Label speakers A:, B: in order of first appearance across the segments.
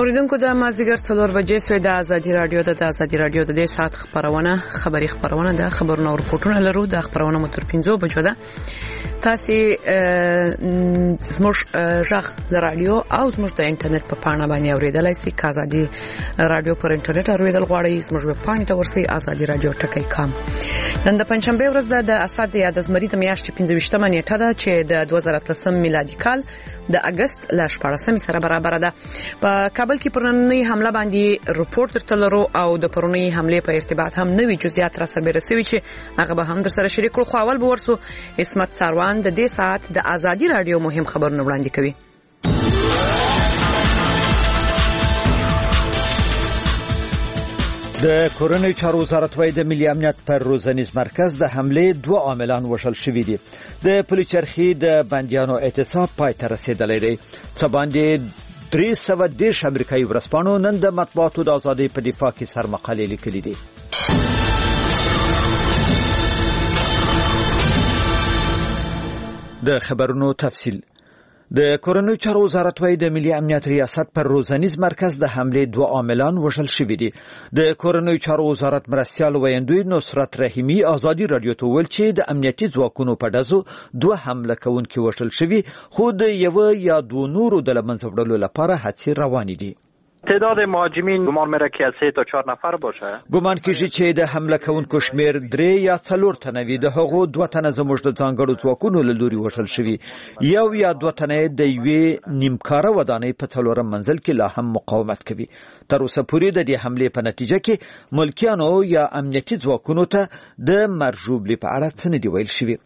A: اوریدونکو د مازیګر 4 بجې سوی د ازادي رادیو د ساعت خبري خبرونه د خبرونو او رپورټونو لرو د خبرونو متر 15 بجو ده تاسو زموږ ژغ د رادیو او زموږ د انټرنیټ په پاڼه باندې اوریدلای شئ ازادي رادیو پر انټرنیټ اوریدل غواړئ زموږ په پاڼه ته ورسئ ازادي رادیو ټکی کام نن د پنځشنبه ورځ د اسد یاد زمری د میاشتې 15مه نیټه ده چې د 2013 میلادي کال د اگست ل 14 سره برابر ده په کابل کې پرونی حمله باندې رپورټ درتلرو او د پرونی حمله په ارتباط هم نوې جزئیات را سره برسوي چې هغه به هم در سره شریک کړو خو اول به ورسو اسمت ساروان د دې ساعت د ازادي رادیو مهم خبرونه وړاندې کوي
B: د کورونی چارو وزارت وایي د ملي امنیت پر روزنیز مرکز د حمله دوه عاملان وشل شوي دي د پولیچرخي د بندیانو اعتصاب پای ته رسیدلی دی څه باندې 310 امریکایي ورځپاڼو نن د مطبوعاتو د ازادۍ په دفاع کې سرمقالې لیکلي دي د خبرونو تفصیل د کورونی چارو وزارت وایي د ملي امنیت ریاست پر روزنیز مرکز د حمله دوه عاملان وشل شوي دي د کورونی چارو وزارت مرستیال ویندوی نصرت رحیمی ازادي رادیو ته ویل چې د امنیتي ځواکونو په ډزو دوه حمله کوونکي وشل شوي خو د یو یا دوه نورو د لمنځه وړلو لپاره هڅې روانې دي
C: تعداد مهاجمین گمان میره که از 3 تا 4 نفر باشه
B: گمان کیږي چې د حمله کوونکو شمیر 3 یا 4 تنه وي د هغو 2 تنه زموږ د ځانګړو ځواکونو له لوري وشل شوي یو یا 2 تنه د یوې نیمکاره ودانۍ په 4 منزل کې لا هم مقاومت کوي تر اوسه پورې د دې حمله په نتیجه کې ملکیانو یا امنیتي ځواکونو ته د مرجوبلي په اړه څه نه دی ویل شوی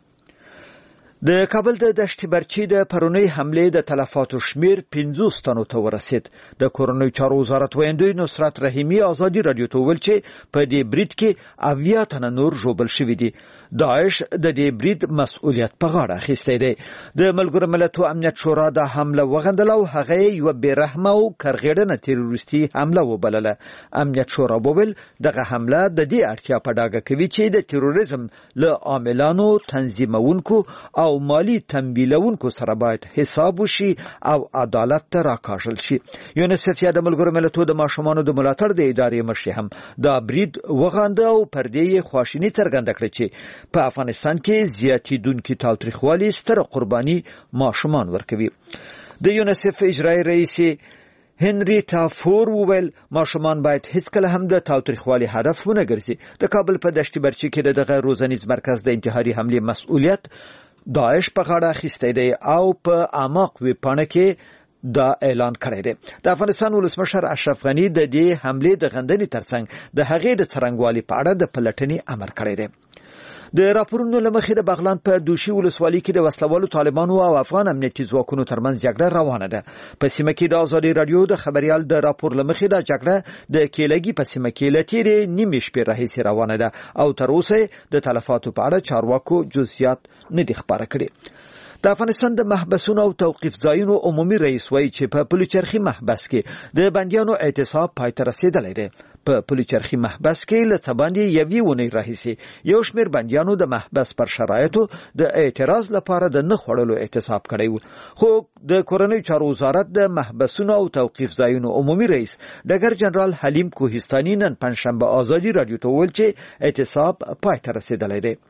B: د کابل د دشت برچی د پرونی حمله د تلفاتو شمیر 50 تنو ته ورسید د کورونی چارو وزارت ویندوی نصرت رحیمی ازادي رادیو ته ویل چې په دې برید کې 80 تنه نور ژوبل شوي دي داعش د دې برید مسؤلیت په غاړه اخیستی دی د ملګرو ملتونو امنیت شورا د حمله وغندله او هغه یو بیرحمه او کرغېړنه تروریستي حمله وبلله امنیت شورا وویل دغه حمله د دې اړتیا په ډاګه کوي چې د تروریزم له عاملانو تنظیمونکو او مالی تنبیلونکو سره باید حساب وشي او عدالت ته راکاږل شي یونیسف یا د ملګرو ملتونو د ماشومانو د ملاتړ د ادارې مشر هم دا برید وغنده او پر دې خواشینی څرګنده کړې چې په افغانستان کې زیاتیدونکو تاوتریخوالي ستره قرباني ماشومان ورکوي د یونیسف اجرایی رئیس هنریتا فور وویل ماشومان باید هیڅ کله هم د تاوتریخوالي هدف ونه ګرځي د کابل په دشت برچی کې دغه روزنیز مرکز د انتحاري حمله مسؤلیت داعش په غاړه اخیستی دی او په اعماق ویبپاڼه کې دا اعلان کړی دی د افغانستان ولسمشر اشرف غنی د دې حمله د غندنې ترڅنګ د هغې د څرنګوالي په اړه د پلټنې امر کړی دی د راپورونو لمخې د بغلان په دوشي ولسوالۍ کې د وسلوالو طالبانو او افغان امنیتي ځواکونو ترمنځ جګړه روانه ده په سیمه کې د ازادي رادیو د خبريال د راپور لمخې د جګړه د کېلګي په سیمه کې لټيري نیمه شپه راهیسې روانه ده او تر اوسه د تلفاتو په اړه چارواکو جزئیات نه دي خبره کړې د افغانستان د محبسونو او توقيف ځایونو عمومي رئیس وایي چې په پولیچرخي محبس کې د بنديانو اعتصاب پای ته رسیدلی دی په پولیچرخي محبس کې له څه باندې یوې ونې راهیسې یو شمېر بنديانو د محبس پر شرایطو د اعتراض لپاره د نه خوړلو اعتصاب کړی و خو د کورونی چارو وزارت د محبسونو او توقيف ځایونو عمومي رئیس ډګر جنرال حلیم کوهستاني نن پنځشنبه ازادي رادیو ته ویل چې اعتصاب پای ته رسیدلی دی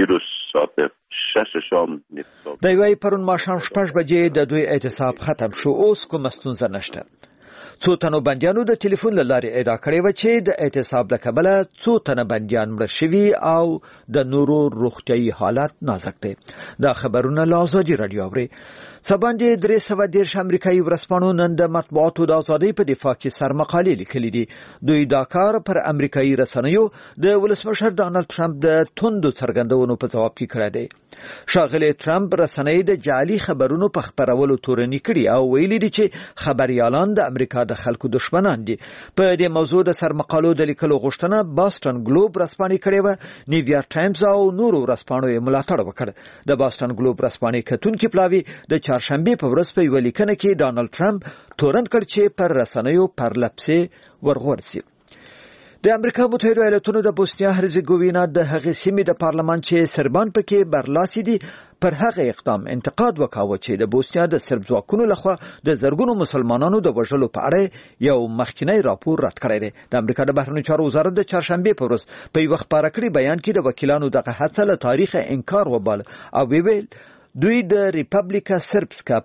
B: د یوې پرون ماښام 6 بجې د دوی اعتصاب ختم شو اوس کوم ستونزه نشته څو تنو بنديانو د ټلیفون لارې ادعا کړې و چې د اعتصاب له کبله څو تنه بنديان مړ شوي او د نورو روغتيایي حالت نازک دي دا خبرونه له ازادي رادیو اوري سباندې 310 امریکایي ورځپاڼو نن د مطبوعاتو د ازادۍ په دفاع کې سرمقالې لیکلي دي دوی دا کار پر امریکایي رسنیو د ولسمشر ډانلډ ټرمپ د توندو څرګندونو په جواب کې کړی دی شاغلی ټرمپ رسنۍ د جعلي خبرونو په خبرولو تورنی کړي او ویلي دي چې خبريالان د امریکا د خلکو دشمنان دي په دې موضوع د سرمقالو د لیکلو غوښتنه باستن ګلوب رسپانې کړې و نیویارک ټایمز او نورو رسپانو یې ملاتړ وکړ د باستن ګلوب رسپانې کتونکو پلاوی د چهارشنبه په ورځ په یو لیکنه کې ډانلډ ټرمپ تورن کړ چې پر رسنیو پر لپسې ورغورځي د امریکا متحده ایالاتونو د بوسنیا هرزګوینا د هغې سیمې د پارلمان چې سربان پکې برلاسي دي پر هغه اقدام انتقاد وکاوه چې د بوسنیا د سرب ځواکونو لخوا د زرګونو مسلمانانو د وژلو په اړه یو مخکینی راپور رد کړی دی. د امریکا د بهرنیو چارو وزارت د چهارشنبه په ورځ په یو خبره کړي بیان کې د وکیلانو دغه هڅه له تاریخ انکار وبال او ویل دوی د ریپبلیکا سربسکا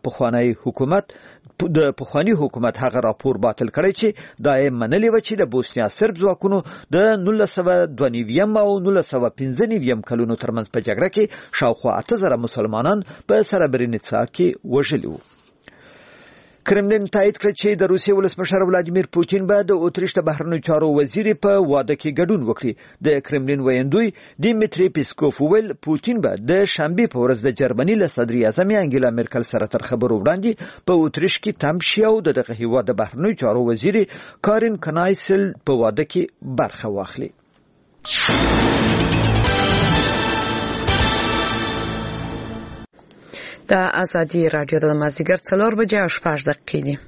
B: پخوانی حکومت هغه راپور باطل کړی چې دا یې منلې و چې د بوسنیا سرب ځواکونو د 1992 او 1995 کلونو ترمنځ په جګړه کې شاوخوا 8000 مسلمانان په سربرینیتسا کې وژلي وو. کرملین تایید کړ چې د روسیې ولسمشر ولادیمیر پوتین به د اتریش د بهرنیو چارو وزیر په واده کې ګډون وکړي. د کرملین ویندوی دیمیتری پیسکوف ویل پوتین به د شنبه په ورځ د جرمني له صدر اعظم انګیلا مرکل سره تر خبرو وړاندې په اتریش کې تم شي او دغه هیواد د بهرنیو چارو وزیر کارین کنایسل په واده کې برخه واخلي.
A: د ازادي رادیو د مازیګر 4 بجې او 6 دقیقې دي.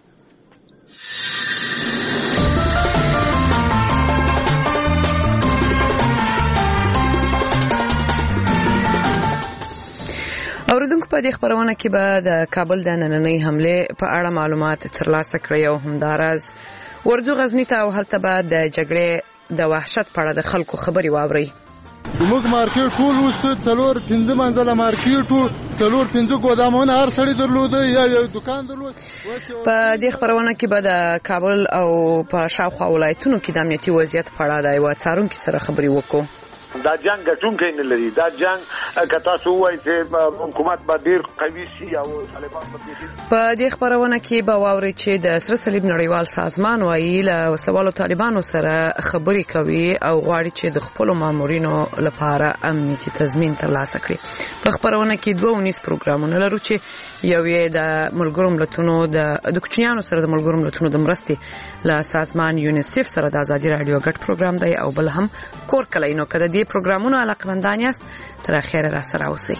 A: اوریدونکو په دې خبرونه کې به د کابل د نننۍ حمله په اړه معلومات ترلاسه کړي او همدارس ورځو غزنی ته او هلته به د جګړې د وحشت په اړه د خلکو خبري واوري.
D: موږ مارکیټ ټول وسته تلور 15 منځله مارکیټ تلور 15 ګودامونه هر سړی درلوده یا یو دکان درلود.
A: په دې خبرونه کې به د کابل او په شاوخوا ولایتونو کې د امنیتي وضعیت په اړه د یو څارونکو سره خبري وکړو.
E: دا جنگ ګټونکی نه لري. دا جنگ کتا سو وای چې حکومت به ډیر قوي شي او طالبان
A: په دې خبرونه کې به واوري چې د سره صلیب نړیوال سازمان وایي له وسوالو طالبانو سره خبري کوي او غواړي چې د خپل مامورینو لپاره امنیتي تضمین ترلاسه کړي. په خبرونه کې 2 پروګرامونه لرو چې یو یې د ملګرو ملتونو د کوچنیانو سره د ملګرو ملتونو د مرستې له سازمان یونیسف سره د ازادي رادیو غټ پروګرام دی او بل هم کور کلینو کده دی پروګرامونو علاقمندان یاست تر اخره را سره اوسئ.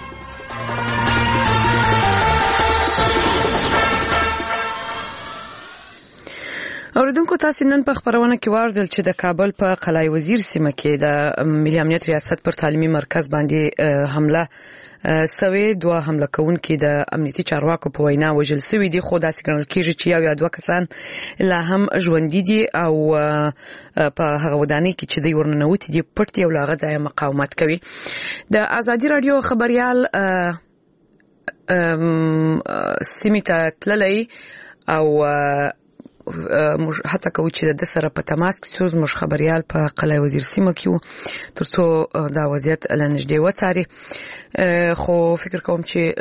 A: اوریدونکو تاسو نن په خبرونه کې واردل چې د کابل په قلعه وزیر سیمه کې د ملي امنیت ریاست پر تعلیمي مرکز باندې حمله سوي. 2 حمله کوونکي د امنیتي چارواکو په وینا وژل سوي دي خو داسې ګڼل کېږي چې یو یا 2 کسان لا هم ژوندي دي او په هغه ودانۍ کې چې دوی ورننوتي دي پټ دي او لا هغه ځای مقاومت کوي. د ازادي رادیو خبريال سیمه ته تللی او موږ هڅه کوو چې د سره په تماس کې سوز موږ خبريال په قلعه وزیر سیمه کې ترڅو دا وضعیت لنجدي وڅاري. خو فکر کوم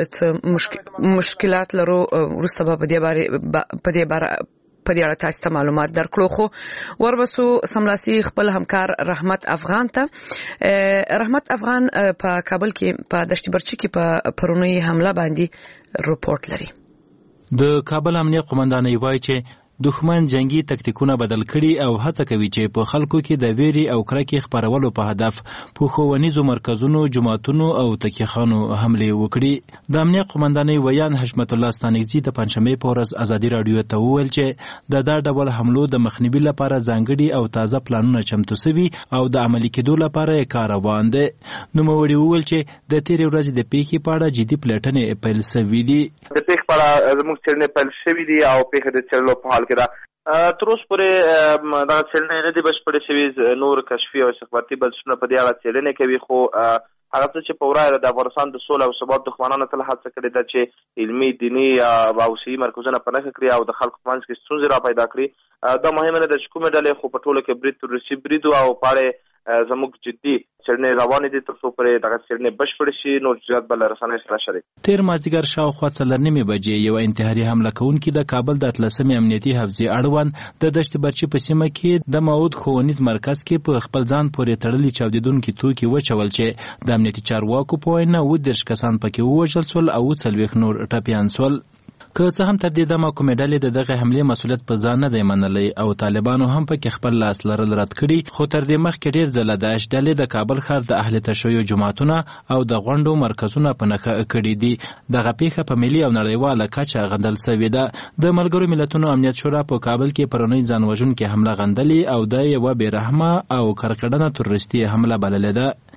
A: چې مشکلات لرو ورسته په دې اړه تاسو ته معلومات درکړو. خو وربسو سملاسي خپل همکار رحمت افغان ته. رحمت افغان په کابل کې په دشت برچی کې په پرونی حمله باندې رپورت لري.
F: د کابل امنیه قومندانۍ وایي چې دښمن جنگي تکتیکونه بدل کړي او هڅه کوي چې په خلکو کې د ویري او کرکې خبرولو په هدف په ښوونیزو مرکزونو، جماعتونو او تکیخانو حمله وکړي. د امنیه قومندانۍ ویان حشمت الله ستانکزي د پنځشنبه په ورځ ازادي رادیو ته وویل چې دا ډول حملو د مخنیوي لپاره ځانګړي او تازه پلانونه چمتو شوي او د عملي کېدو لپاره یې کار روان دی. نوموړي وویل چې د تېرې ورځې د پیښې په اړه جدي پلټنې پیل شوي دي.
E: د پیښې په اړه زموږ څېړنې پیل شوي دي او پیښې د څېړلو په حال کې ده. تر اوسه پورې دا څېړنې نه دي بشپړې شوې. نور کشفي او استخباراتي بنسټونه په دې اړه څېړنې کوي خو هغه څه چې په وړاندې د افغانستان د سولې او ثبات دښمنانو تل هڅه کړې ده چې علمي، دیني او سیاسي مرکزونه په نښه کړي او د خلکو په منځ کې ستونزې را پیدا کړي. دا مهمه نه ده چې کومې ډلې خو په ټوله کې برید تروریستي برید او په اړه زموږ جدي څېړنې روانې دي تر څو پورې دغه څېړنې بشپړې شي. نور جزئیات به له رسنیو سره شریک.
F: تېر مازدیګر شاوخوا 4:30 بجې یو انتحاري حمله کوونکي د کابل د 13مې امنیتي حفظې اړوند د دشت برچی په سیمه کې د ماود ښوونیز مرکز کې په خپل ځان پورې تړلي چاودېدونکي توکي وچول چې د امنیتي چارواکو په وینا 30 کسان پکې ووژل شول او 40 نور ټپیان شول. که څه هم تر دې دمه کومې ډلې د دغه حملې مسؤلیت په ځان نه دی منلی او طالبانو هم پکې خپل لاس لرل رد کړي، خو تر دې مخکې ډېر ځله داعش ډلې د کابل ښار د اهل تشیع جماعتونه او د غونډو مرکزونه په نښه کړي دي. دغه پیښه په ملي او نړیواله کچه غندل سوې ده. د ملګرو ملتونو امنیت شورا په کابل کې پرونی ځان وژونکې حمله غندلې او د یوه بې رحمه او کرکډنه تروریستي حمله بللې ده.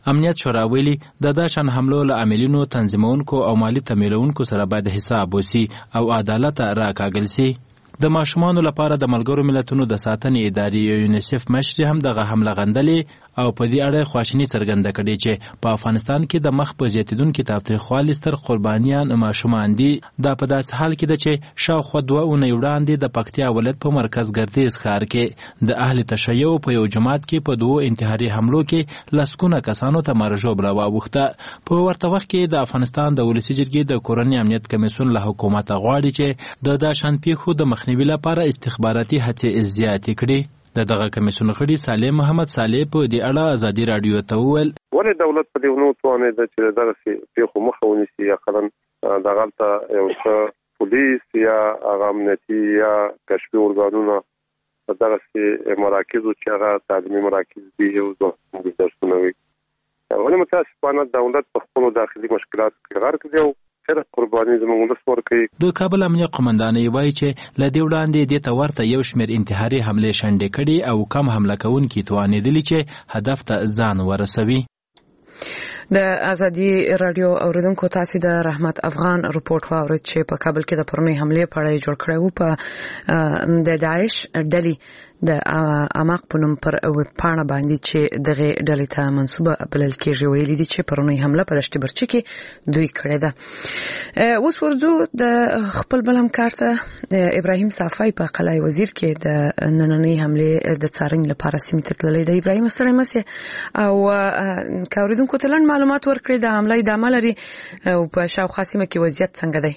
F: امنیت شورا ویلي د داشان حملو له عاملینو تنظیمونکو او مالی تمویلونکو سره باید حساب وسی او عدالت راکاږل سي. د ماشومانو لپاره د ملګرو ملتونو د ساتنې ادارې یونیسف مشر هم دغه حمله غندلې او په دې اړه خواشیني څرګنده کړې چې په افغانستان کې د مخ په زیاتیدونکو تاوتریخوالي ستر قربانیان ماشومان دي. دا په داسې حال کې ده چې شاوخوا 2 اونۍ وړاندې د پکتیا ولایت په مرکز ګردیز ښار کې د اهل تشیع په یو جماعت کې په 2 انتحاري حملو کې لسګونه کسانو ته مرجوب راواوښته. په ورته وخت کې د افغانستان د ولسي جرګې د کورنۍ امنیت کمیسیون له حکومت غواړي چې د داشان پیښو د مخنیوي لپاره استخباراتي هڅې زیاتې کړي. دغه کمیسیون غړي صالح محمد صالح په دې اړه ازادي رادیو ته وویل
G: ولې دولت په دې نو توانې د چې دغه پیښو مخه ونیسي یا قلم دغلته یو څه پولیس یا امنیتي یا کشفي ارګانونه دغه مراکز چې هغه تعلیمي مراکز دي یو ځای درسونه وي. ولې متاسفانه دولت په خپل داخلي مشکلات کې غرق دی او قرباني زموږ د سپور کوي.
F: د کابل امنیه قومندان وایي چې ل دې وړاندې د تورته یو شمېر انتحاري حمله شنډې کړي او کم حمله کوونکي توانېدلي چې هدف ته ځان ورسوي. د ازادي رادیو اوریدونکو تاسو د رحمت افغان رپورت واورید چې په کابل کې د پرونی حمله په اړه جوړ کړو په د داعش ډلې د اماق په نوم پر پاڼه باندې چې دغه ډلې ته منسوبه بلل کېږي ویلي دي چې پرونی حمله په دشت برچي کې دوی کړې ده. اوس ورځو د خپل بل همکار ته ابراهیم صافی په قلعه وزیر کې د نننۍ حمله د څارنې لپاره سیمه ته تللی دی. ابراهیم سره مسه او کاوریدونکو ته لاندې معلومات ورکړي د حمله د عمل لري او په شاوخوا سیمه کې وضعیت څنګه دی؟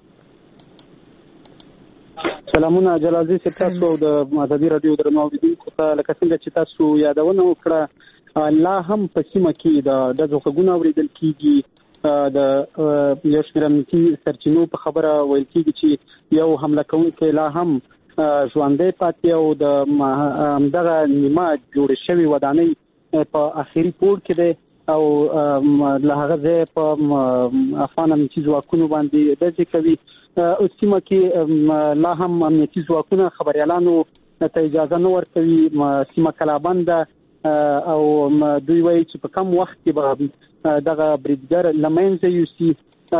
H: سلامونه جلالزی تاسو د ازادي رادیو درنو اوریدونکو ته لکه څنګه چې تاسو یادونه وکړه لا هم په سیمه کې د دغه غږونه اوریدل کیږي. د یو شمېر امنیتي سرچینو په خبره ویل کیږي چې یو حمله کوونکی لا هم ژوندی پاتې او د دغه نیمه جوړ شوی ودانۍ په اخیری پوړ کې دی او له هغه ځای په افغان امنیتي ځواکونو باندې داسې کوي. او سیمه کې لا هم امنیتي ځواکونه خبريالانو ته اجازه نه ورکوي. سیمه کلابند او دوی وایي چې په کم وخت کې به دغه بریدګر لمنځه یوسي.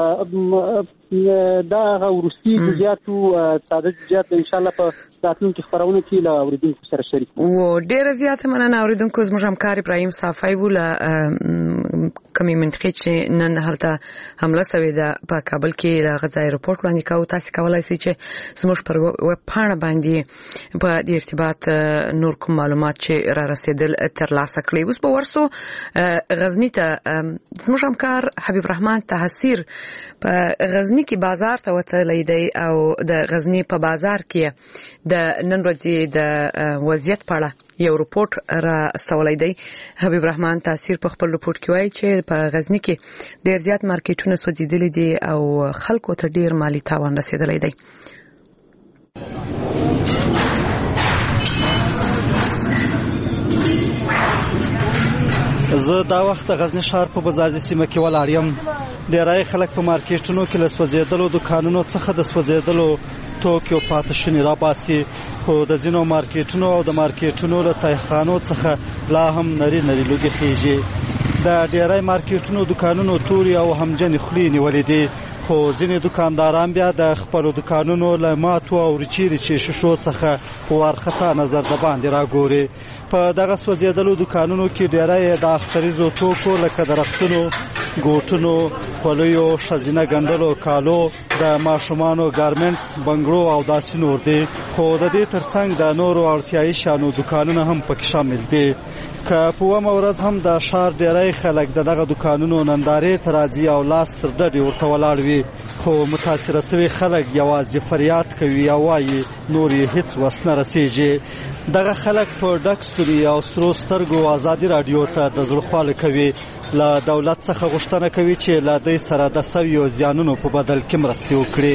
H: دا غوړسي جزئیاتو ساده جزئیات ان شاء الله په راتلونکي خبرونه کې له اوریدونکو سره شریک
A: وو. ډېر زیات مننه اوریدونکو. زموږ همکار ابراهیم صافی ولا کمی منطقې چې نن هلته حمله شوې ده په کابل کې د غزا رپورت باندې کاوه. تاسو کولای شئ چې زموږ پر ویب پاڼه باندې په دې ارتباط نور کوم معلومات چې را رسیدل ترلاسه کړئ. اوس به ورسو غزنی ته. زموږ همکار حبیب رحمان تحصیر په غزنی کې بازار ته وتلی دی او د غزنی په بازار کې د نن ورځې د وضعیت په اړه یو رپورت را استولی دی. حبیب رحمان تحصیر په خپل رپورت کې وایي چې په غزنی کې ډیر زیات مارکیټونه سوځېدلي دي او خلکو ته ډیر مالی تاوان رسیدلی دی.
I: زه دا وخت غزنی ښار په بزازي سیمه کې ولاړ یم. ډیری خلک په مارکیټونو کې له سوځېدلو دکانونو څخه د سوځېدلو توکو پاتې شونې راباسي، خو د ځینو مارکیټونو او د مارکیټونو له تایخانو څخه لا هم نری نری لوګي خېږي. د ډیری مارکیټونو دکانونو توري او همجنې خولې نیولې دي، خو ځینې دکانداران بیا د خپلو دکانونو له ماتو او ریچې شیشو څخه په وارخطا نظر د باندې راګوري. په دغه سوځېدلو دکانونو کې ډیری د اختریزو توکو لکه درختونو، ګوټونو، خولیو، ښځینه ګنډلو کالو، د ماشومانو ګارمنټس، بنګړو او داسې نور دي. خو د دې ترڅنګ د نورو اړتیایي شیانو دکانونه هم پکې شامل دي. که په اومه ورځ هم د ښار ډیری خلک د دغه دکانونو نندارې ته راځي او لاس تر ډډې ورته ولاړ وي، خو متاثره سوي خلک یوازې فریاد کوي او وایي نور یې هیڅ وس نه رسیږي. دغه خلک په ډک ستوري او سرو سترګو ازادي رادیو ته د زړه کوي، له دولت څخه غوښتنه کوي چې له دوی سره د سویو زیانونو په بدل کې مرستې وکړي.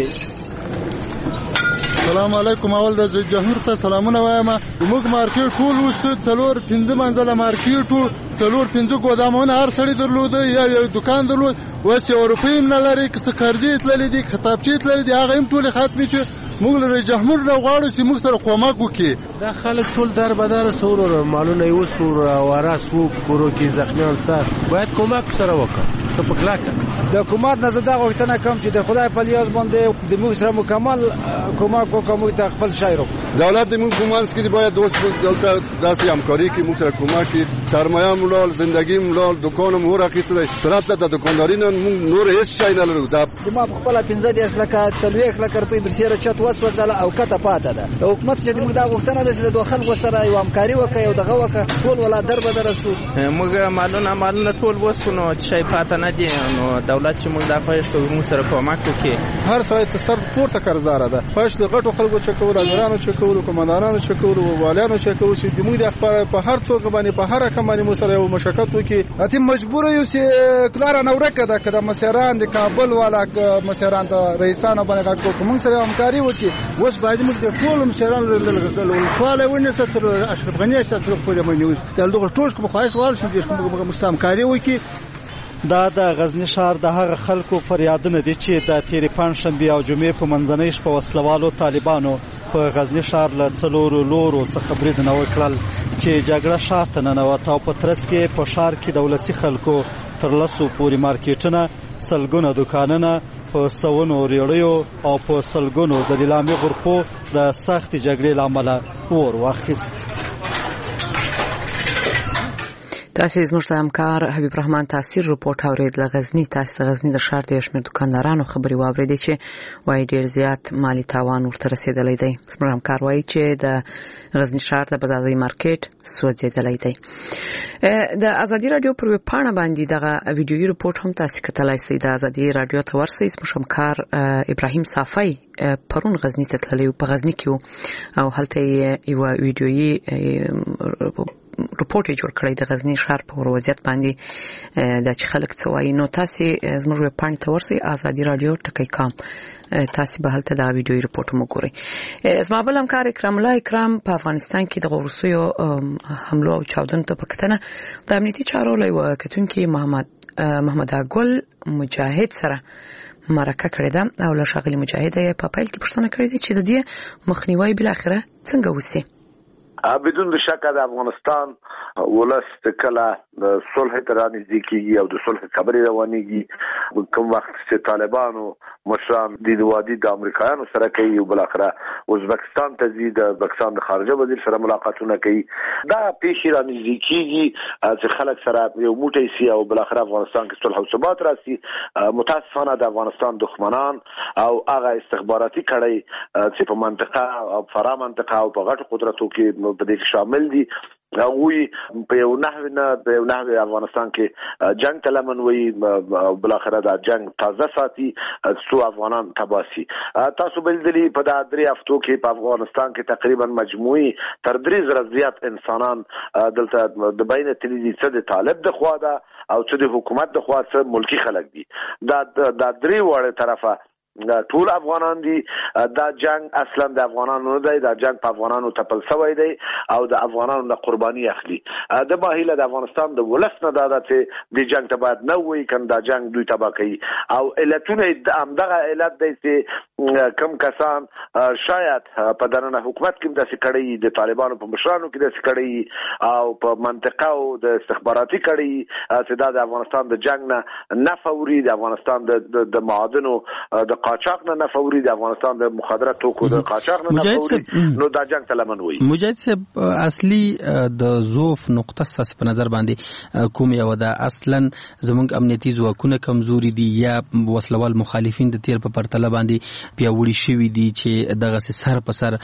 D: السلام علیکم. اول د جمهور ته سلامونه وایم. موږ مارکیټ ټول وستو 4-5 منزله مارکیټو 4-5 ګودامونه هر سړی درلود، یو دکان درلود. وس یو روپۍ نه لري، که قرضې تللې دي، کتابچې تللې دي، هغه هم ټول ختمې شو. موږ له جمهور نه غواړو چې موږ سره کومک وکړي.
J: دا خلک ټول در بدر سور مالونه یې وسور او راس وو کورو کې زخمیان ستا باید کومک سره وکړه په کلاکه.
K: د حکومت نه زه دا غوښتنه کوم چې د خدای په لیاز باندې د موږ سره مکمل کومک وکړي، موږ ته خپل شی وکړو.
D: دولت موږ کومانس کې باید اوس دلته داسې همکاري کې موږ سره کومک کړي. سرمایه مولال زندگی مولال دکانم هو راکیسته طرف ته دکانداری نه موږ نور هیڅ شی نه لرو. دا
K: ما خپل 15 لکه 30 لکه روپۍ برسیره چت وسوځله او کته پاته ده. حکومت چې موږ دا غوښتنه ده چې د دوه خلکو سره یو همکاري وکړي او دغه وکړي ټول ولا در بدر شو.
L: موږ مالونه ټول وسکونو چې شی پاته نه دي، نو دولت چې موږ دا خواهش کوو موږ سره کومک وکړي.
M: هر سړی ته سر پورته قرضدار ده. خواهش د غټو خلکو چکول، اجرانو چکول، کمانډانانو چکول او والیانو چکول چې موږ د خبره په هر توګه باندې په هر رقم باندې مو سره یو مشکل وکړي. اته مجبور یو چې کلار نه ورکه ده کده مسیران د کابل والا مسیران د رئیسانو باندې غوښتو موږ سره همکاري وکړي. اوس باید موږ د ټول مسیران ولفاله ونیسه تر اشرف غنی ته تر په دې باندې دغه ټول کوم خواهش وال چې موږ مستمکاري وکړي.
I: دا د غزنی ښار د هغه خلکو فریادونه دي چې د تیرې پنځشنبې او جمعې په منځنۍ شپه وسلوالو طالبانو په غزنی ښار له 4 لورو څخه بریدونه وکړل چې جګړه ښار ته ننوته او په ترڅ کې په ښار کې د ولسي خلکو تر 10 پورې مارکیټونه، سلګونه دوکانونه په سونو ریړیو او په سلګونو د لیلامي غرفو د سختې جګړې له امله اور واخیست.
A: تاسو زموږ د همکار حبیب رحمان تاثیر رپورټ اورید له غزنی. تاسو غزنی د ښار د شمیر دکاندارانو خبري واوریدي چې وایي ډیر زیات مالی تاوان ورته رسیدلی دی. زموږ همکار وایي چې د غزنی ښار د بازاري مارکیټ سوځیدلی دی. د ازادي رادیو پر ویب پاڼه باندې دغه ویډیويي رپورټ هم تاسو کتلای شئ. د ازادي رادیو ته ورسئ. زموږ همکار ابراهیم صافی پرون غزنی ته تللی په غزنی کې او هلته یو ویډیويي رپورټ جوړ کړی د غزنی ښار په وضعیت باندې د چې خلک څه وایي. نو تاسو زموږ ویب پاڼې ته ورسئ ازادي رادیو ټکی کام. تاسو به هلته دا ویډیويي رپورټ مو ګورئ. زما بل همکار اکرام الله اکرام په افغانستان کې د روسیو حملو او چاودنو ته په کتنه د امنیتي چارو لوی کتونکي محمد اګل مجاهد سره مرکه کړې ده او له شاغلي مجاهد یې په پیل کې پوښتنه کړې ده چې د دې مخنیوي بل اخره څنګه وسی.
N: بدون شک د افغانستان ولست کله د صلح ته رانږدې کیږي او د صلح خبرې روانېږي. کوم وخت چې طالبانو مشران د وادي د امریکایانو سره کوي او بل اخره ازبکستان ته ځي د ازبکستان د خارجه وزیر سره ملاقاتونه کوي، دا پیښې رانږدې کیږي چې خلک سره یو موټی سي او بل اخره افغانستان کې صلح او ثبات راسي. متاسفانه د افغانستان دښمنان او هغه استخباراتي کړۍ چې په منطقه او فرا منطقه او په غټو قدرتو کې په دې شامل دي هغه په یو نحوه افغانستان کې جنگ تلمن وي او بل اخره دا جنگ تازه ساتي څو افغانان تباسي. تاسو بل دلی په دا 3 هفتو کې په افغانستان کې تقریبا مجموعي تر 3,000 زیات انسانان دلته د بین تللی څه د طالب د خوا ده او څه د حکومت د خوا څه ملکی خلک دي. دا 3 وړه طرفه ټول افغانان دي. دا جنگ اصلا د افغانانو نه دی، دا جنگ په افغانانو تپل شوی دی او د افغانانو د قرباني اخلي. د ماهیله د افغانستان د ولس نه دا چې د جنگ ته باید نه وي کنه دا جنگ دوی تبا کوي او علتونه همدغه علت دی چې کم کسان شاید په دننه حکومت کې داسې کړي، د طالبانو په مشرانو کې داسې کړي او په منطقه او د استخباراتي کړي چې دا د افغانستان د جنگ نه نفوري، د افغانستان د معادنو د قاچاق نه نفوري، د افغانستان د مخدرات توکو د قاچاق نه نفوري، نو دا جنگ تلمن وي.
O: مجاهد صاحب اصلي د ضعف نقطه ساس په نظر باندې کوم یو ده؟ اصلا زمونږ امنیتي ځواکونه کمزوري دي یا وسلوال مخالفین د تیر په پرتله باندې پیاوړي شوي دي چې دغه سر په سر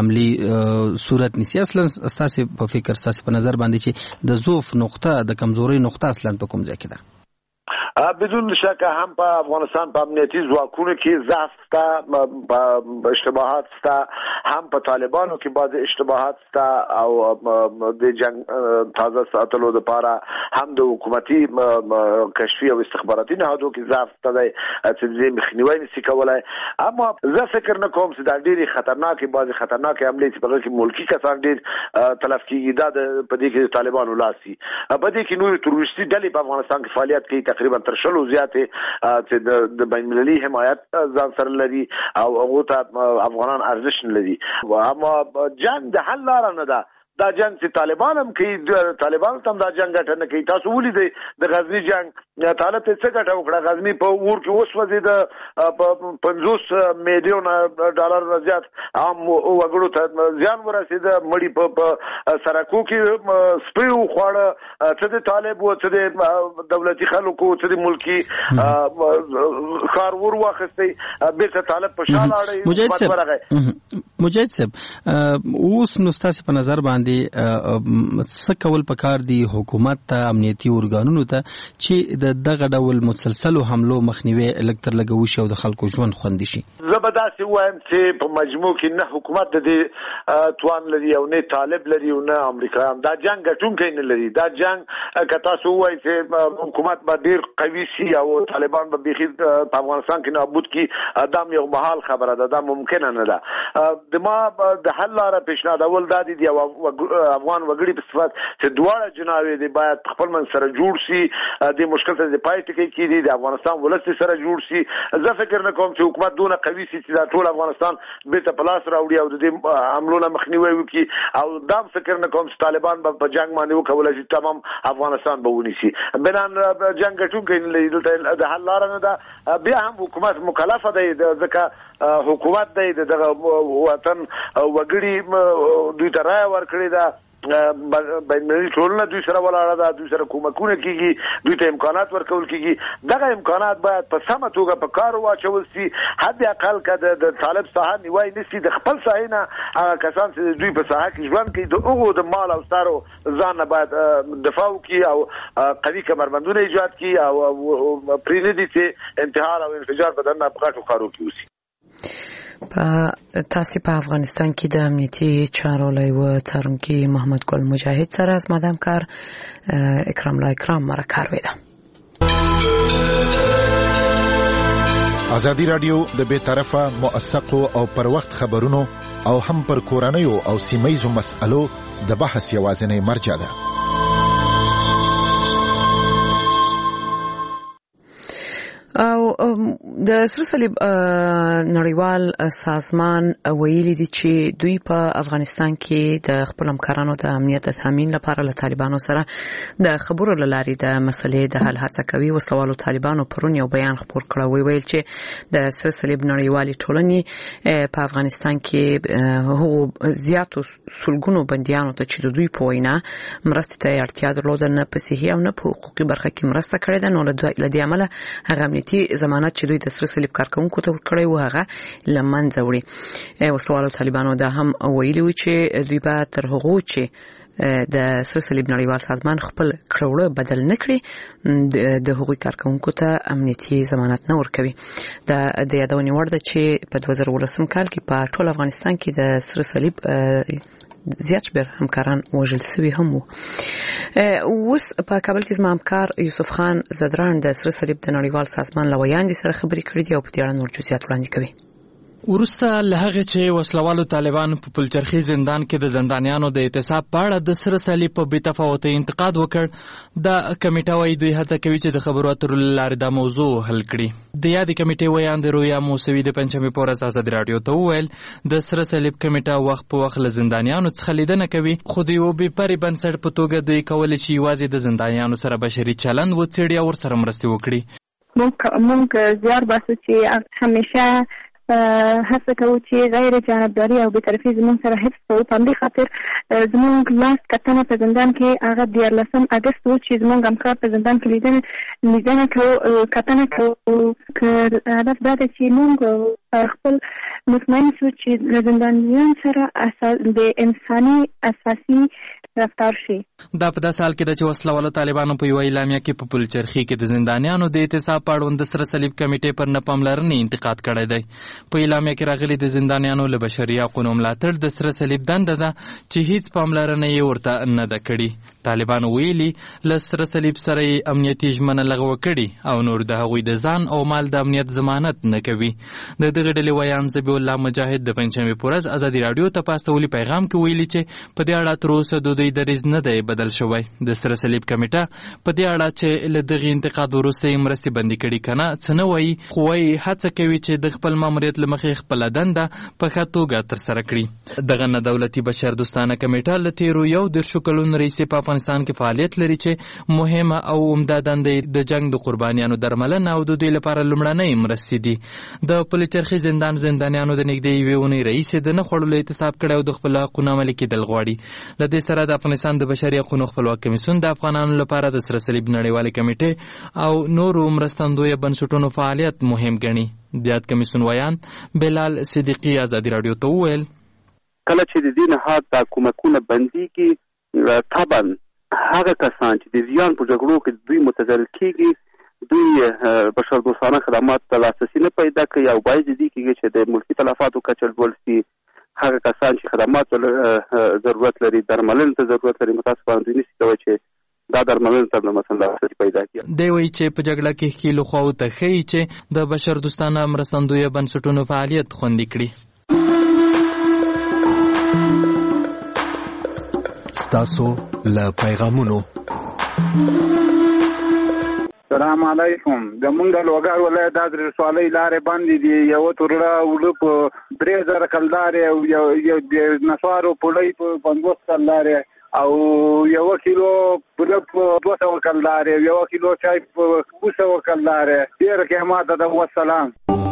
O: حمله صورت نسی؟ اصلا تاسو په فکر تاسو په نظر باندې چې د ضعف نقطه د کمزوري نقطه اصلا په کوم ځای کې ده؟
N: بدون شک هم په افغانستان په امنیتي ځواکونو کې ضعف شته، اشتباهات شته، هم په طالبانو کې بعض اشتباهات شته او د جنگ تازه ساتلو لپاره هم د حکومتي کشفي او استخباراتي نهادو کې ضعف شته چې د مخنیوي نشي کولای. اما زه فکر نه کوم چې دا ډېری خطرناکې بعض خطرناکې حملې چې په هغه کې ملکی کسان ډېر تلف کیږي، دا په دې کې طالبانو لاسي، په دې کې نور تروریستي ډلې په افغانستان کې فعالیت کوي، تقریبا تر 100 زیاتې چې د بین المللي حمایت ځان سره لري او هغه ته افغانان ارزښت لري. اما جنگ د حل لار نه ده. دا جنگ چې طالبان هم کوي، طالبان هم دا جنگ ګټه نه کوي. تاسو ولیدئ د غزنی جنگ طالب ته څه ګټه وکړه؟ غزنی په اور کې وسوځي د 50 میلیون ډالر نه زیات عام وګړو ته زیان ورسېد. مړی په سرکو کې سپیو خوړه، څه د طالب و څه د دولتي خلکو څه د ملکی خارور واخستي بیرته طالب په شان اړې.
O: مجاهد صاحب اوس نو تاسو په نظر باندې څه کول پکار دي حکومت ته، امنیتي ارګانونو ته چې دغه ډول مسلسلو حملو مخنیوي الکتر لګوي شي او د خلکو ژوند خوندي شي؟
N: زبردست وایم چې په مجموع کې نه حکومت د دې توان لري او نه طالب لري او نه امریکا هم دا جنگ ګټونکی نه لري. دا جنگ که تاسو وایي چې حکومت به ډیر قوي شي او طالبان به بيخي په افغانستان کې نابود کی، دا یو محال خبره ده، دا ممکن نه ده. د ما د حل لاره پیشنهادول دا دي افغان وګړي په صفت چې دواړه جناوي دي باید خپل من سره جوړ شي، د مشکل ته د پای ټکی کیدي د افغانستان ولست سره جوړ شي. زه فکر نه کوم چې حکومت دونه قوي شي چې دا ټول افغانستان بیرته پلاس راوړي او د دې حملونو مخنیوي وکړي، او دا فکر نه کوم چې طالبان په جنگ باندې وکولای شي تمام افغانستان به ونیسي. بنان جنگ ټونګې نه لري، د حل لار نه ده. بیا هم حکومت مکلفه ده، ځکه حکومت دغه وطن وګړي دوی ته رایه ورکړې ده، بین المللي ټولنه دوی سره ولاړه ده، دوی سره کومکونه کیږي، دوی ته امکانات ورکول کیږي. دغه امکانات باید په سمه توګه په کار واچول شي. حد اقل که د طالب ساحه نیوای نشي، د خپل ساحې نه هغه کسان چې دوی په ساحه کې ژوند کوي د هغو د مال او سارو ځان نه باید دفاع وکړي او قوي کمربندونه ایجاد کړي او پرېنږدي چې انتحار او انفجار په دننه په غټو ښارو کې وشي.
A: تاسو په افغانستان کې د امنیتي چارو لایو څارونکي محمد ګل مجاهد سره از مدام کار اکرام لا اکرام مرکه ویده.
P: ازادي رادیو د بے طرفه موثقو او پر وخت خبرونو او هم پر کورنیو او سیمایزو مسألو د بحث یوازینی مرجع ده.
A: او د سره صلیب نړیوال سازمان ویلي دي چې دوی په افغانستان کې د خپل همکارانو د امنیت تامین لپاره له طالبانو سره د خبرو لاري د مسلې د حل هڅه کوي. وسوالو طالبانو پرون یو بیان خپور کړی ویل چې د سره صلیب نړیوالي ټولنې په افغانستان کې هغو زیاتو سلګونو بنديانو ته چې دوی په وینا مرستې ته اړتیا درلوده نه په صحي او نه په حقوقي برخه کې مرسته کړې ده، نو له دې عمله هغه ضمانت چې دوی د سره صلیب کارکونکو ته ورکړی و هغه لمنځه وړي. وسوالو طالبانو دا هم ویلي و چې دوی به تر هغو چې د سره صلیب نړیوال سازمان خپل کړوړه بدل نه کړي د هغوی کارکونکو ته امنیتي ضمانت نه ورکوي. د یادونې وړ ده چې په 2018 کال کې په ټول افغانستان کې د سره صلیب زیات شمېر همکاران وژل شوي هم وو. اوس په کابل کې زما همکار یوسف خان زدران د سره صلیب د نړیوال سازمان له ویاندې سره خبرې کړې دي او په دې اړه نور جزئیات وړاندې کوي.
F: ورسته له هغه چې وسلوالو طالبان په پلچرخي زندان کې د زندانیانو د اعتصاب په اړه د سره صلیب په بې تفاوتۍ انتقاد وکړ، د کمیټه وايي دوی هڅه کوي چې د خبرو اترو له لارې دا موضوع حل کړي. د یادې کمیټې ویاند رویا موسوي د پنجشنبې په ورځ ازادي راډیو ته وویل د سره صلیب کمیټه وخت په وخت له زندانیانو څخه لیدنه کوي، خو د یو بې پرې بنسټ په توګه دوی کولی شي یوازې د زندانیانو سره بشري چلند وڅېړي او ورسره مرستې وکړي.
Q: موږ زیار باسو چې همیشه هڅه کوو چې غیر جانبداري او بېطرفي زموږ سره حفظ کوو. په همدې خاطر زموږ لاس کتنه په زندان کې هغه 14 اګست و چې زموږ همکار په زندان کې لیدنه کوو، کتنه کوو. هدف دا دی چې موږ خپل مطمئن شو چې له زندانیان سره د انساني اساسي رفتار شي.
F: دا په داسې حال کې ده چې وسلوالو طالبانو په یوه اعلامیه کې په پلچرخي کې د زندانیانو د اعتصاب په اړوند د سره صلیب کمیټې پر نه پاملرنې انتقاد کړی دی. په اعلامیه کې راغلي د زندانیانو له بشري حقونو ملاتړ د سره صلیب دنده ده چې هیڅ پاملرنه یې ورته نه ده کړې. طالبانو ویلي له سره صلیب سره یې امنیتي ژمنه لغوه کړي او نور د هغوی د ځان او مال د امنیت ضمانت نه کوي. د دغه ډلې ویان ذبیح الله مجاهد د پنجشنبې په ورځ ازادي راډیو ته په استولي پیغام کې ویلي چې په دې اړه تر اوسه د دوی دریځ نه دی
R: بدل شوی. د سره صلیب کمیټه په دې اړه چې له دغه انتقاد وروسته یې مرستې بندي کړي کنه څه نه وایي، خو وايي هڅه کوي چې د خپل ماموریت له مخې خپله دنده په ښه توګه ترسره کړي. دغه نه دولتي بشر دوستانه کمیټه له تېرو 11 کلونو راهیسې په افغانستان کې فعالیت لري چې مهمه او عمده دنده د جنگ د قربانیانو درملنه او د دوی لپاره لومړنۍ مرستې دي. د پلچرخي زندانیانو د نږدې یوې اونۍ راهیسې د نه خوړلو اعتصاب کړی او د خپل حقونو عملي کېدل غواړي. له دې سره د افغانستان د بشري حقونو خپلواک کمیسیون د افغانانو لپاره د سره صلیب نړیوالې کمیټې او نورو مرستندویه بنسټونو فعالیت مهم ګڼي. د یاد کمیسیون ویان بلال صدیقي ازادي راډیو ته وویل
S: کله چې د دې نهاد د حکومتونه بندیږي طبعا هغه کسان چې د زیان په جګړو کې دوی متضرر کېږي دوی بشردوستانه خدمات ته لاسرسي نه پیدا کوي او باید دې کېږي چې د ملکي تلفاتو کچه لوړ شي. هغه کسان چې خدمات ضرورت لري درملنې ته ضرورت لري متاسفانه دوی نشي کولی چې دا درملنې ته مثلا لاسرسي پیدا کړي.
R: دی وایي چې په جګړه کې ښکېلو خواوو ته ښیي چې د بشردوستانه مرستندویه بنسټونو فعالیت خوندي کړي.
T: ستاسو له پیغامونو
U: سلام علیکم. د مونږ لوګر ولایت د ولسوالۍ لارې باندې دی یو تورړه ولو په 3000 کلدار یو د نسوارو پړې په 50 کلدار او 1 کیلو په 200 کلدار یو کیلو چای په 200 کلدار ډیر قیمت ده. والسلام.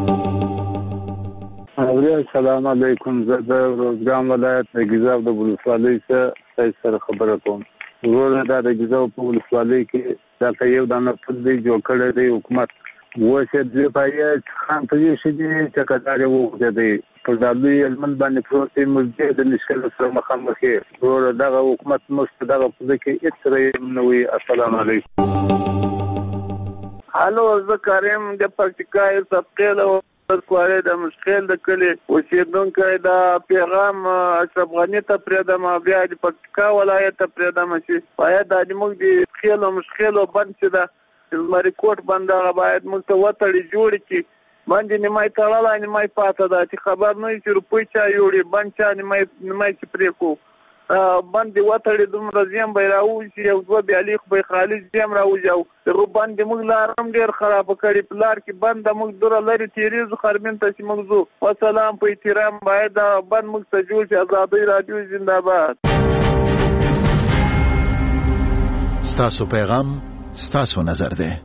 V: السلام علیکم. زه د روزګان ولایت د ګیزاب د ولسوالۍ څخه سره خبره کوم. ورور دا د ګیزاب په ولسوالۍ کې دا یو دانه پل دی جوړ کړی دی حکومت وسه د پایې خان په دې شي چې کډاره وو دی په دالوی علمن باندې پروتې مزید د مشکل سره مخامخ کې ورور دا حکومت مست دغه په کې اڅرې نوې. السلام علیکم.
W: الو زه کریم د پکتیکا سبقېلو کواره د مشکل د کلی اوسیدونکو د پیغام اشرف غنی ته پریدم بیا د پکتیکا ولایت ته پریدم چې باید د موږ د خیلو مشکل بند چې د مری کوټ بندغه باید موږ ته وټړي جوړ کی باندې نیمای تړلا نیمای پاته ده چې خبر نه چې روپۍ چا یوړي بند چا نیمای چې پریکو باندې وټړي دومره زم بیراو چې یو دوه بیالي خو به خالص زم راوځو د روبان د موږ لارم ډیر خراب کړي پلار کې بند موږ دره لري تیریز خرمن ته چې موږ زو. والسلام. په احترام باید بند موږ ته جوړ شي. ازادي رادیو زنده‌باد.
P: ستاسو پیغام ستاسو نظر ده.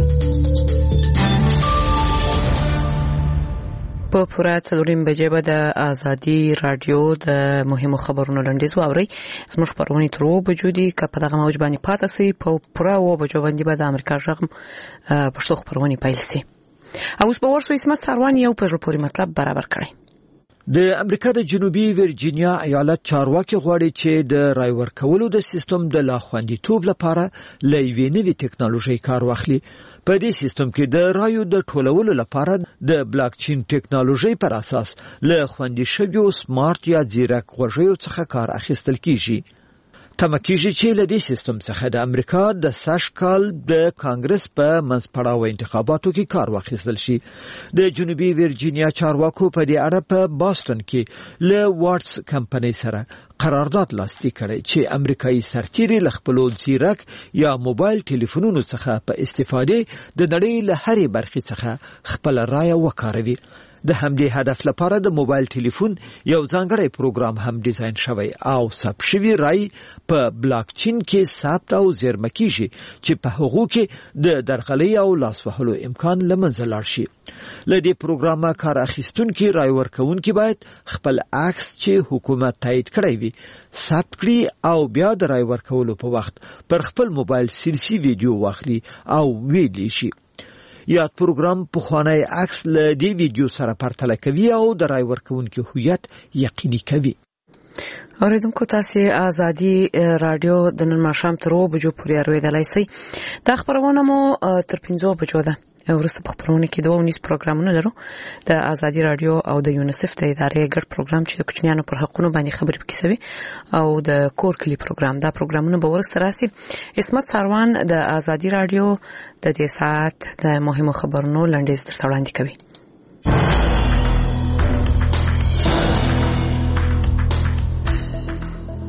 A: په پوره 4 بجې به د ازادي رادیو د مهمو خبرونو لنډیز واوري. زموږ خبرونه تر 2 بجو دي که په دغه موج باندې پاتې سي په پوره 2 بجو باندې به د امریکا ژغ پښتو خبرونه پیل سي. او اوس به ورسو اسمت سروان یو په پوری مطلب برابر کړي.
B: د امریکا د جنوبي ورجینیا ایالت چارواکي غواړي چې د رای ورکولو د سیستم د لاخوندیتوب لپاره لوي نوي ټکنالوژي کار واخلي. په دې سیستم کې د رایو د ټولولو لپاره د بلاک چین ټکنالوژي پر اساس له خوندي شویو سمارټ یا ځیرک غوږیو څخه کار اخیستل کیږي. تمکیږي چې له دې سیستم څخه د امریکا د سش کال د کانګرس په منځپړاو انتخاباتو کې کار واخیستل شي. د جنوبي ورجینیا چارواکو په دې اړه په باستون کې له واتس کمپنۍ سره قرارداد لاسلیک کړی چې امریکایي سرتیري له خپل ځیرک یا موبایل ټلیفونونو څخه په استفاده د نړۍ له هرې برخې څخه خپل رای وکاروي. د همدې هدف لپاره د موبایل ټلیفون یو ځانګړی پروګرام هم ډیزاین شوی او ثبت شوی رای په بلاک چین کې ثبت او زیرمه کیږي چې په هغو کې د درغلۍ او لاس وهلو امکان له منځه لاړ شي. له دې پروګرامه کار اخیستونکي رای ورکوونکي باید خپل عکس چې حکومت تایید کړی وي ثبت کړي او بیا د رای ورکولو په وخت پر خپل موبایل سیلفي ویډیو واخلي او ویلی شي. یاد پروګرام په خوانی عکس له دې ویډیو سره پرتله کوي او د رای ورکوونکو هویت یقیني کوي.
A: اوریدونکو تاسو ازادي رادیو د نن ماښام تر 2 بجو پورې اوریدلای شئ. دا خبرونه مو تر 5 بجو ده. ورسته په خبرونه کې 2 پروګرامونه لرو د ازادي رادیو او د یونیسف د ادارې ګډ پروګرام چې د کوچنیانو پر حقوقو باندې خبرې پکې او د کور کلی پروګرام. دا پروګرامونه به ورسته راسي. اسمت سروان د ازادي رادیو د دې ساعت د مهمو خبرونو لنډیز درته وړاندې کوي.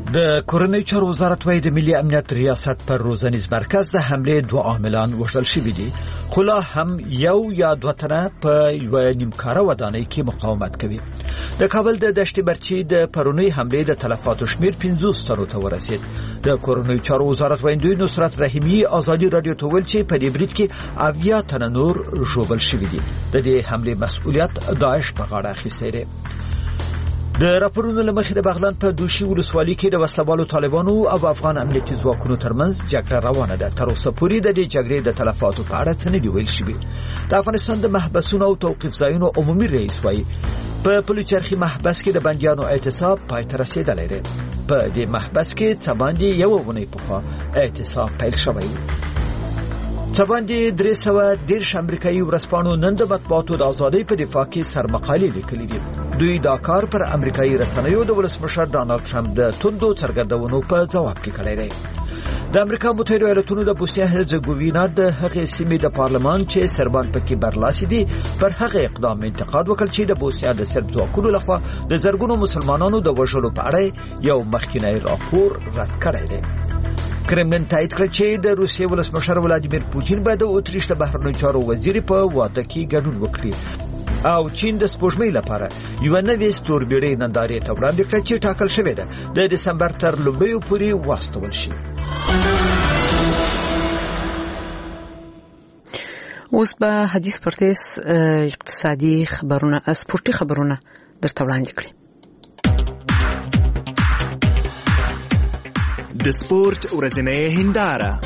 B: د کورنۍ چارو وزارت وايي د ملي امنیت ریاست پر روزنیز مرکز د حمله 2 عاملان وژل شوي دي، خو لا هم یو یا دوه تنه په یوه نیمکاره ودانۍ کې مقاومت کوي. د کابل د دشت برچي د پرونی حمله د تلفاتو شمیر 50 تنو ته ورسید. د کورنۍ چارو وزارت وایي نصرت رحیمی آزادي رادیو ته ویل چې په دې برید کې 80 تنه نور ژوبل شوي دي. د دې حمله مسؤلیت داعش په غاړه اخیستی دی. د راپورونو لمخې د بغلان په دوشي ولسوالۍ کې د وسلوالو طالبانو او افغان امنیتي ځواکونو ترمنځ جګړه روانه ده. تر اوسه پورې د دې جګړې د تلفاتو په اړه څه نه دي ویل شوي. د افغانستان د محبسونو او توقیف ځایونو عمومي رئیس وایي په پلوچرخي محبس کې د بندیانو اعتصاب پای ته رسیدلی دی. په دې محبس کې څه باندې یوه اونۍ پخوا اعتصاب پیل شوی. څه باندې 310 امریکایي ورځپاڼو نن د مطبوعاتو د ازادۍ په دفاع کې سرمقالې لیکلي دي. دوی دا کار پر امریکایي رسنیو د ولسمشر ډانلډ ټرمپ د توندو څرګندونو په جواب کې کړی دی. د امریکا متحده ایالاتونو د بوسنیا هرزګوینا د هغې سیمې د پارلمان چې سربان پکې برلاسي دي پر هغه اقدام انتقاد وکړ چې د بوسنیا د سرب ځواکونو لخوا د زرګونو مسلمانانو د وژلو په اړه یو مخکینی راپور رد کړی دی. کرملین تایید کړ چې د روسیې ولسمشر ولادیمیر پوتین به د اتریش د بهرنیو چارو وزیر په واده کې ګډون وکړي او چین د سپوږمۍ لپاره یو نوې ستوربیړۍ نندارې ته وړاندې کړه چې ټاکل شوې ده د دسمبر تر لومړیو پورې واستول شي.
A: اوس به حدیث پرتیس اقتصادي خبرونه سپورتي خبرونه درته وړاندې کړي.
C: د سپورت ورځنۍ هنداره.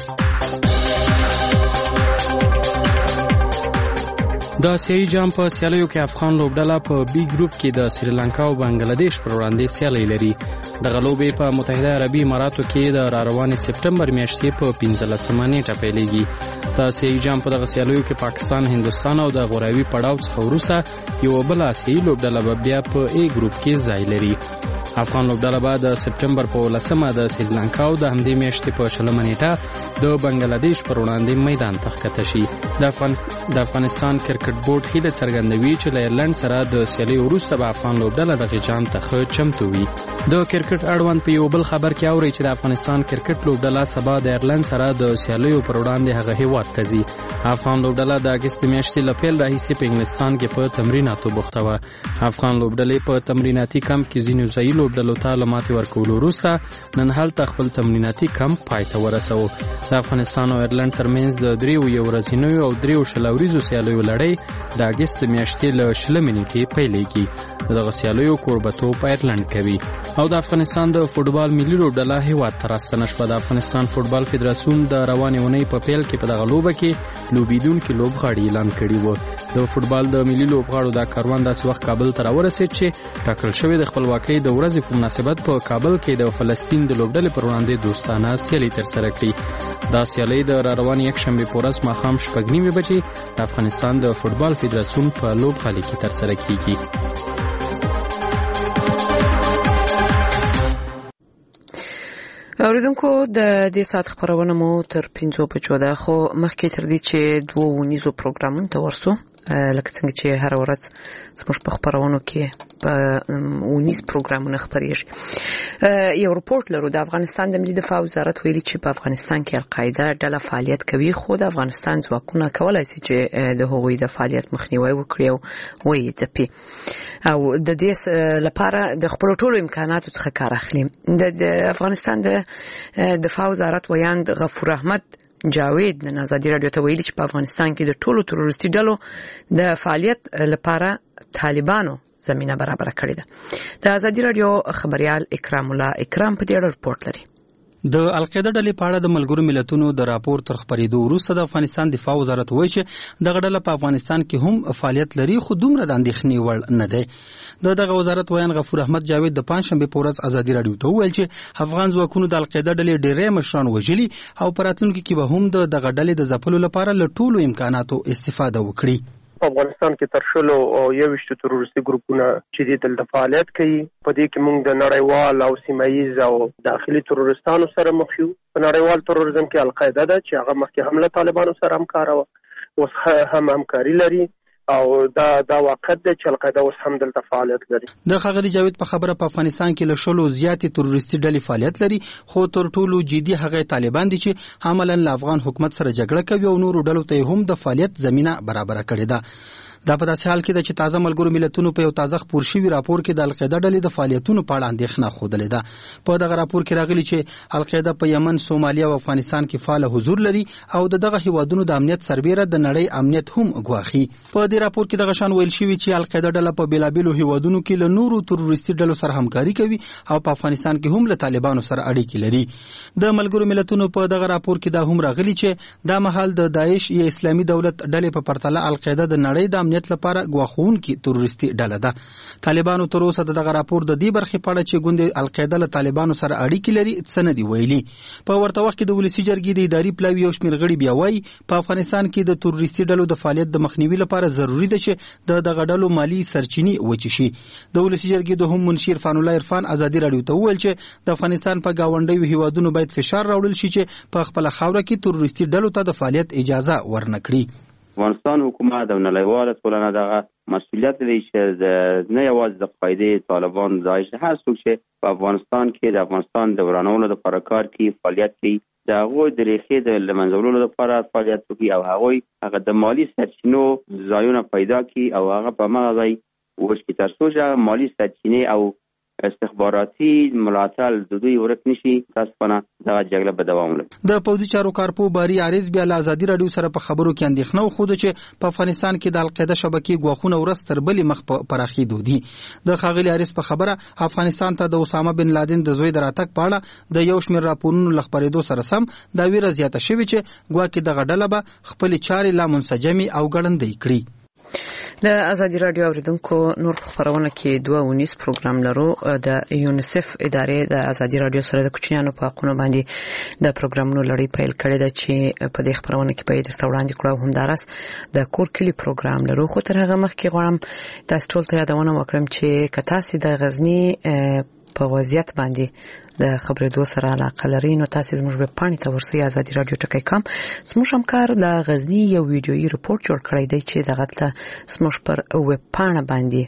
E: د آسیایي جام په سیالیو کې افغان لوبډله په بي ګروپ کې د سریلانکا او بنگلاديش پر وړاندې سیالي لري. د غلوبې په متحده عربي اماراتو کې د راروانې سپټمبر میاشتې په 15 نیټه پیلېږي. د آسیایي جام په دغه سیالیو کې پاکستان، هندوستان او د غوراوي پړاو څخه وروسته یو بل آسیایي لوبډله به بیا په ای ګروپ کې ځای لري. افغان لوبډله به د سپټمبر په 10مه د سریلانکا او د همدې میاشتې په 20 نیټه د بنگلاديش پر وړاندې میدان ته ښکته شي. د افغانستان کرکټ بورډ هیله څرګندوي چې له ایرلند سره د سیالیو وروسته به افغان لوبډله دغه جام ته ښه چمتو وي. د کرکټ اړوند په یو بل خبر کې اوري چې د افغانستان کرکټ لوبډله سبا د ایرلند سره د سیالیو پر وړاندې هغه هیواد ته ځي. افغان لوبډله د اګست میاشتې له پیل راهیسې په انګلستان کې په تمریناتو بوخته وه. افغان لوبډلې په تمریناتي کمپ کې ځینو ځایي لوبډلو ته له ماتې ورکولو وروسته نن هلته خپل تمریناتي کمپ پای ته ورسوه. د افغانستان او ایرلند ترمنځ د 3 ورځنیو او 3 شلوریزو سیالیو لړۍ د اګست میاشتې له 20 نیټې پیلېږي. دغه سیالیو کوربتوب ایرلند کوي. او د افغانستان د فوټبال ملي لوبډله هیواد ته راستنه شوه. د افغانستان فوټبال فدراسیون د روانې اونۍ په پیل کې په دغه لوبه کې لوبیدونکي لوبغاړي اعلان کړي وو. د فوټبال د ملي لوبغاړو دا کاروان داسې وخت کابل ته راورسېد چې ټاکل شوی د خپلواکۍ د ورځې په مناسبت په کابل کې د فلسطین د لوبډلې پر وړاندې دوستانه سیالي ترسره کړي. دا سیالي د راروانې یکشنبې په ورځ ماښام 6:30 بجې د افغانستان د فوټبال فدراسیون په لوبغالي کې ترسره کیږي.
A: اوریدونکو د دې ساعت خبرونه مو تر 5 بجو ده، خو مخکې تر دې چې 2 ونیزو پروګرامونو ته ورسو لکه څنګه چې هر ورځ زموږ په خبرونو کې په ونیز پروګرامونه خبرېږي. یو رپورت لرو. د افغانستان د ملي دفاع وزارت ویلي چې په افغانستان کې القاعده ډله فعالیت کوي، خو د افغانستان ځواکونه کولای شي چې د هغوی د فعالیت مخنیوي وکړي او ویې ځپي او د دې لپاره د خپل ټولو امکاناتو څخه کار اخلي. د افغانستان د دفاع وزارت ویاند غفور احمد جاوید د آزادي رادیو ته ویلي چې په افغانستان کې د ټولو تروریستي ډلو د فعالیت لپاره طالبانو زمينه برابر کړې ده. د آزادي رادیو خبريال اکرام الله اکرام په دې اړه رپورت لري.
O: د القاعده ډلې په اړه د ملګرو ملتونو د راپور تر خبرېدو وروسته د افغانستان دفاع وزارت وایي چې دغه ډله په افغانستان کې هم فعالیت لري، خو دومره د اندېښنې وړ نه دی. دغه وزارت ویان غفور احمد جاوید د پنځشنبه په ورځ آزادي رادیو ته وویل چې افغان ځواکونو د القاعده ډلې ډېرې مشران وژلي او په راتلونکي کې به هم دغه ډلې د ځپلو لپاره له ټولو امکاناتو استفاده وکړي.
G: په افغانستان کې تر شلو او 21 تروریستي ګروپونه چې دلته فعالیت کوي. په دې کې موږ د نړیوال او سیمایي او داخلي تروریستانو سره مخ یو. په نړیوال تروریزم کې القاعده ده چې هغه مخکې هم له طالبانو سره همکاره وه، اوس هم همکاري لري. او دا واقع ده چې القاعده اوس هم دلته فعالیت لري.
O: د ښاغلي جاوید په خبره په افغانستان کې له شلو زیاتې تروریستي ډلې فعالیت لري، خو تر ټولو جدي هغه طالبان دي چې عملاً له افغان حکومت سره جګړه کوي او نورو ډلو ته هم د فعالیت زمينه برابر کړې ده. دا په داسې حال کې ده چې تازه ملګرو ملتونو په یو تازه خپور شوی راپور کې د القاعده ډلې د فعالیتونو په اړه اندېښنه خوده ده. په دغه راپور کې راغلي چې القاعده په یمن، سومالیا او افغانستان کې فعال حضور لري او دغه هیوادونو د امنیت سربېره د نړۍ امنیت هم ګواخي. په دې راپور کې دغه شان ویل شوی چې القاعده ډله په بیلابیلو هیوادونو کې له نورو تروریستي ډلو سره همکاري کوي او په افغانستان کې هم له طالبانو سره اړیکې لري. د ملګرو ملتونو په دغه راپور کې دا هم راغلي چې دا مهال د داعش یا اسلامي دولت ډلې په پرتله القاعده د نړۍ د امنیت لپاره غواخونکي تروریستي ډله ده. طالبانو تر اوسه دغه راپور د دې برخې په اړه چې ګوند القاعده له طالبانو سره اړیکې لري څه نه دی ویلي. په ورته وخت کې د ولسی جرګې د اداري پلاوي یو شمېر غړي بیا وایي په افغانستان کې د تروریستي ډلو د فعالیت د مخنیوي لپاره ضروری ده چې دغه ډلو مالی سرچینې وچې شي. د ولسی جرګې د هم منشي عرفان الله عرفان ازادي راډیو ته وویل چې د افغانستان په گاونډیو هیوادونو باید فشار راوړل شي چې په خپل خاوره کې تروریستي ډلو ته د فعالیت اجازه ورنکړي.
D: افغانستان حکومت او نړیواله ټولنه دغه مسؤلیت لري چې نه یوازې د قاعده طالبان داعش هر څوک چې په افغانستان کې د افغانستان د ورانولو لپاره کار کوي فعالیت کوي د هغوی د ریښې د له منځه وړلو لپاره فعالیت کوي او هغه د مالی سرچینو ځایونه پیدا کوي او هغه په هغه ځای وشي تر څو چې مالی سرچینې او استخباراتي ملاتړ د دوی ورک نشي. تاسفانه دغه جګړه به دوام ولري.
O: د پوځي چارو کارپو باری عارض بیا له ازادي راډیو سره په خبرو کې اندېښنه وښوده چې په افغانستان کې د القاعده شبکې غواخونه ورځ تر بلې مخ په پراخېدو دي. د ښاغلي عارض په خبره افغانستان ته د اسامه بن لادن د زوی د راتګ په اړه د یو شمېر راپورونو له خپرېدو سره سم دا ویره زیاته شوې چې ګواکې دغه ډله به خپلې چارې لا منسجمې او ګړندۍ کړي.
A: د ازادي راډیو اوریدونکو نور خبرونه کې 2 پروګرام لرو. د یونیسف ادارې د ازادي راډیو سره د کوچنیانو په حقوقو باندې د پروګرامونو لړۍ پیل کړې ده چې په دې خبرونه کې به درته وړاندې کړو. همدارس د کور کلی پروګرام لرو. خو تر هغه مخکې غواړم تاسو ټول ته یادونه وکړم چې کتاسي د غزنی په وضعیت باندې د خبرېدو سره علاقه لري نو تاسو زموږ ویب پاڼې ته ورسئ ازادي رادیو ټکی کام. زموږ همکار د غزنی یو ویډیويي رپورت جوړ کړی دی چې دغه ته زموږ پر ویب پاڼه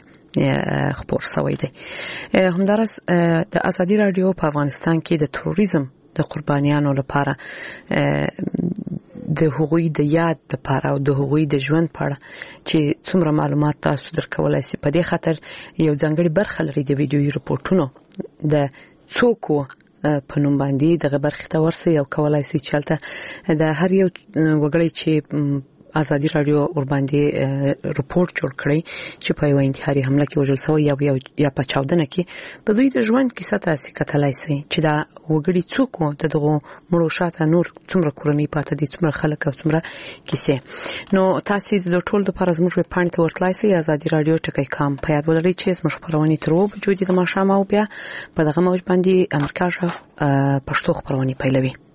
A: باندې خبر شوی دی. همدارس د ازادي رادیو په افغانستان کې د تروریزم د قربانیانو لپاره د هغوی د یاد لپاره او د هغوی د ژوند په اړه چې څومره معلومات تاسو درکولای شئ په دې خاطر یو ځانګړي برخه لري د ویډیويي رپورټونو د څوک په نوم باندې دغه برخه ته ورسئ او کولای شئ چې هلته د هر یو وګړي چې ازادي رادیو ور باندې رپورت جوړ کړی چې په یو انتحاري حمله کې وژل شوی یا په چاودنه کې د دوی د ژوند کیسه تاسو کتلای شئ چې دا وګړي څوک دغه مړو شاته نور څومره کورنۍ پاتې دي څومره خلک او څومره کیسې. نو تاسو د ټول د پر زموږ په پاڼې ته ورتلای شئ ازادي رادیو ټکی کام په یاد ولرئ چې زموږ خبرونه تر وو جوړې د ماښام او بیا په دغه موج باندې امریکا پښتو خبرونه پیلوي.